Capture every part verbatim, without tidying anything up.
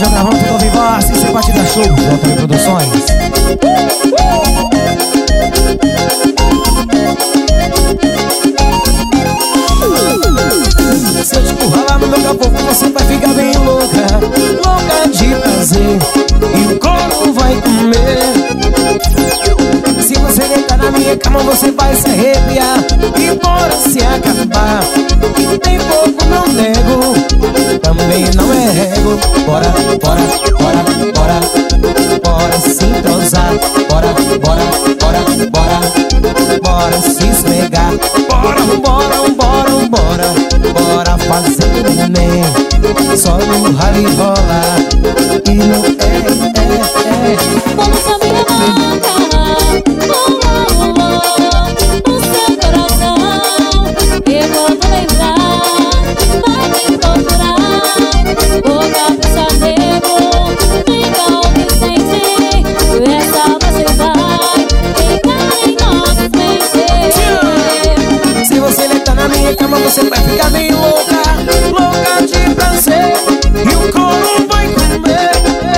já gravando tudo ao vivo, assim sem batida show, J P Produções. Se eu te empurrar no meu capô, você vai ficar bem louca, louca de prazer, e o corpo vai comer. Se você deitar na minha cama, você vai se arrepiar, e bora se acabar. E tem pouco, não nego, também não é rego. Bora, bora, bora, bora, bora se entrosar. Bora, bora, bora, bora, bora se esfregar. Bora, bora, bora, bora, bora fazer neném. Só no rally rola e no é, é, é. Como só me levanta, oh, oh, oh, o seu coração. E quando lembrar, vai me procurar. O cabeça negro, fica o que sente. Essa você vai ficar em nossos mentes. Se você deitar na minha cama, você vai ficar bem louca, louca de prazer, e o couro vai comer.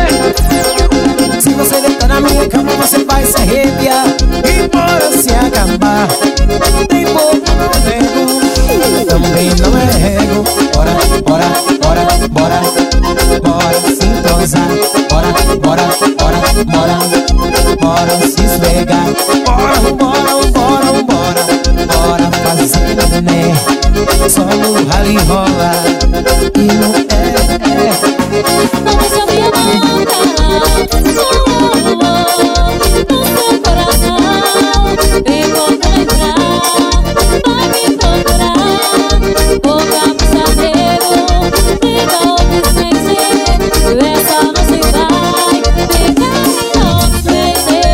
Se você deitar na minha cama, você vai se arrepiar, e bora se acabar. Tem pouco, não nego, também não é rego. Bora, bora, bora, bora, bora se entrosar. Bora, bora, bora, bora, bora se esfregar. Bora, bora, bora, bora, bora fazer neném. Só no rally rola e no é, é. Como só me levanta, oh, oh, oh, o seu coração. E quando lembrar, vai me procurar. O cabeça negro, fica o que sente. Essa noite vai ficar em nossos mentes.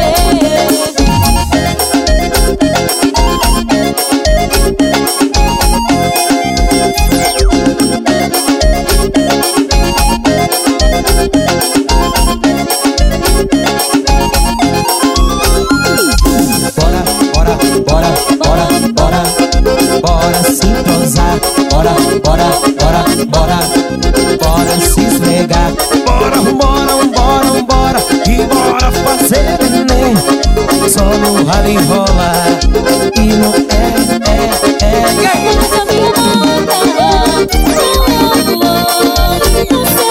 Bora, bora, bora, bora, bora, bora se entrosar. Bora, bora, bora, bora, bora se esfregar. Bora, bora, bora, bora, e bora fazer neném. Só no rally rola e no é, é, é. Como só me levanta, oh, oh, oh, o seu